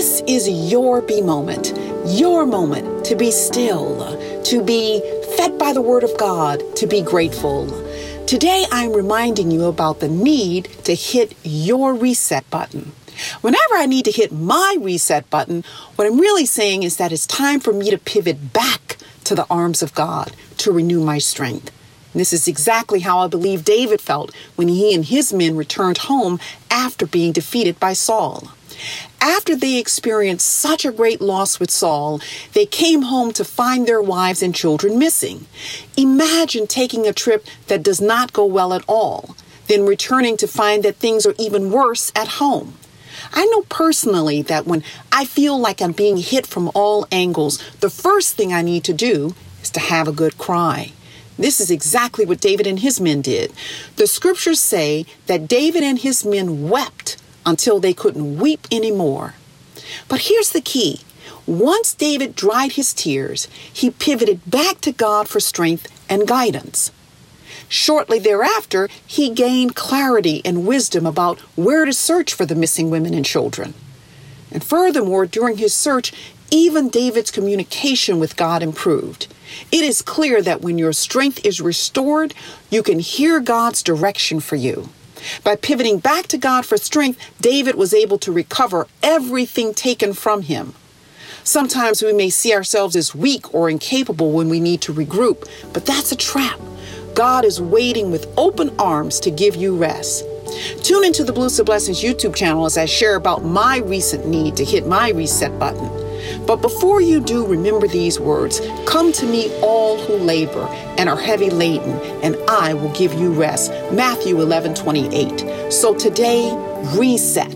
This is your be moment, your moment to be still, to be fed by the Word of God, to be grateful. Today, I'm reminding you about the need to hit your reset button. Whenever I need to hit my reset button, what I'm really saying is that it's time for me to pivot back to the arms of God to renew my strength. And this is exactly how I believe David felt when he and his men returned home after being defeated by Saul. After they experienced such a great loss with Saul, they came home to find their wives and children missing. Imagine taking a trip that does not go well at all, then returning to find that things are even worse at home. I know personally that when I feel like I'm being hit from all angles, the first thing I need to do is to have a good cry. This is exactly what David and his men did. The scriptures say that David and his men wept until they couldn't weep anymore. But here's the key. Once David dried his tears, he pivoted back to God for strength and guidance. Shortly thereafter, he gained clarity and wisdom about where to search for the missing women and children. And furthermore, during his search, even David's communication with God improved. It is clear that when your strength is restored, you can hear God's direction for you. By pivoting back to God for strength, David was able to recover everything taken from him. Sometimes we may see ourselves as weak or incapable when we need to regroup, but that's a trap. God is waiting with open arms to give you rest. Tune into the Blues of Blessings YouTube channel as I share about my recent need to hit my reset button. But before you do, remember these words. Come to me, all who labor and are heavy laden, and I will give you rest. Matthew 11:28. So today, reset.